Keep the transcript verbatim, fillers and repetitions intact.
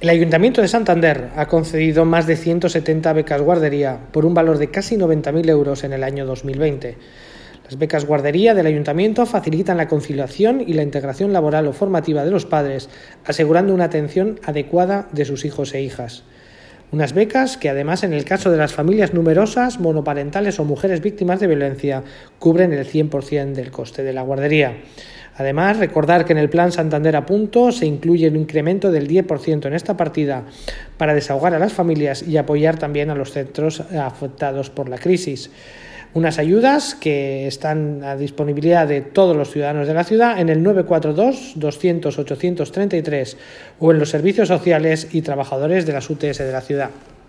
El Ayuntamiento de Santander ha concedido más de ciento setenta becas guardería por un valor de casi noventa mil euros en el año dos mil veinte. Las becas guardería del Ayuntamiento facilitan la conciliación y la integración laboral o formativa de los padres, asegurando una atención adecuada de sus hijos e hijas. Unas becas que, además, en el caso de las familias numerosas, monoparentales o mujeres víctimas de violencia, cubren el cien por ciento del coste de la guardería. Además, recordar que en el Plan Santander a Punto se incluye un incremento del diez por ciento en esta partida para desahogar a las familias y apoyar también a los centros afectados por la crisis. Unas ayudas que están a disponibilidad de todos los ciudadanos de la ciudad en el nueve cuatro dos, doscientos, ochocientos treinta y tres o en los servicios sociales y trabajadores de las U T S de la ciudad.